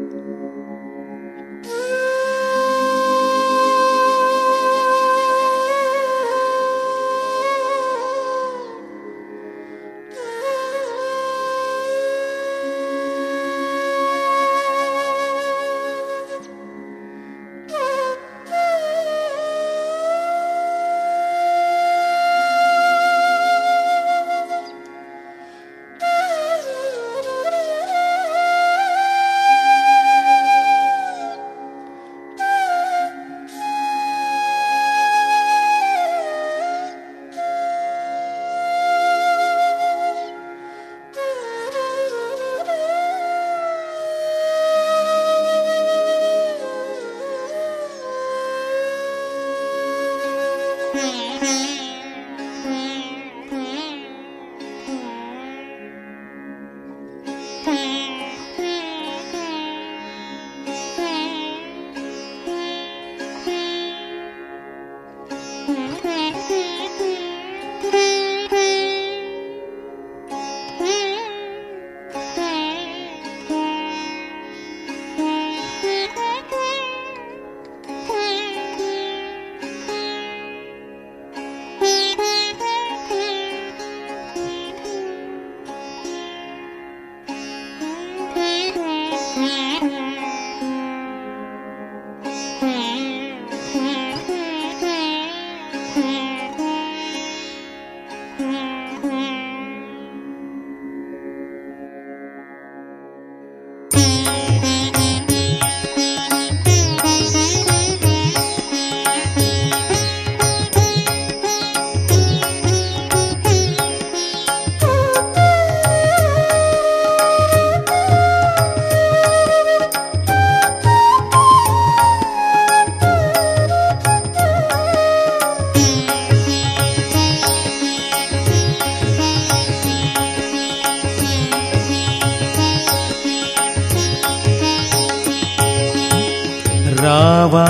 రావా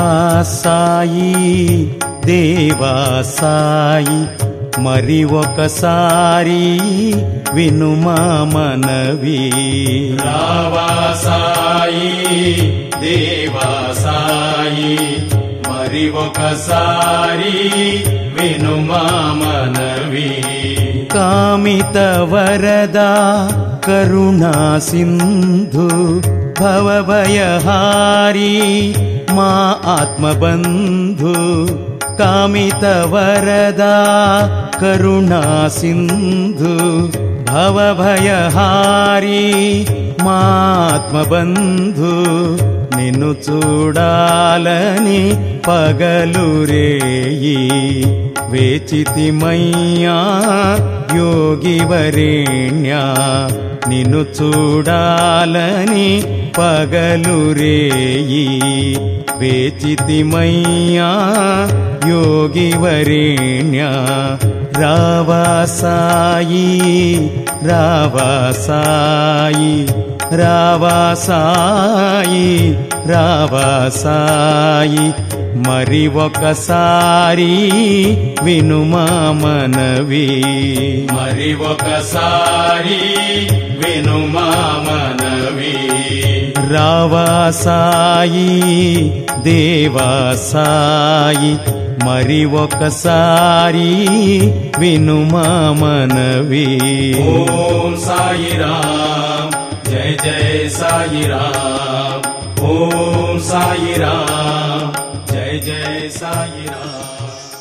సాయి దేవా సాయి మరి ఒకసారి వినుమా మనవి. రావా సాయి దేవా సాయి మరి ఒకసారి వినుమా మనవి. కామిత వరదా కరుణా సింధు భవభయహారి మా ఆత్మబంధు. కామిత వరదా కరుణా సింధు భవభయహారి మా ఆత్మబంధు. నిన్ను చూడాలని పగలు రేయి వేచితిమయ్యా యోగి వరేణ్యా. నిన్ను చూడాలని పగలు రేయి వేచితిమయ్యా యోగి వరేణ్యా. రావా సాయి రావా సాయి రావా సాయి రావా సాయి మరి ఒకసారి వినుమా మనవి. మరి ఒకసారి వినుమా మనవి. రావా సాయి దేవా సాయి మరి ఒకసారి వినుమా మనవి. ఓం సాయి రామ్ జయ జయ సాయి రామ్. ఓం సాయి రామ్ జయ జయ సాయి రామ్.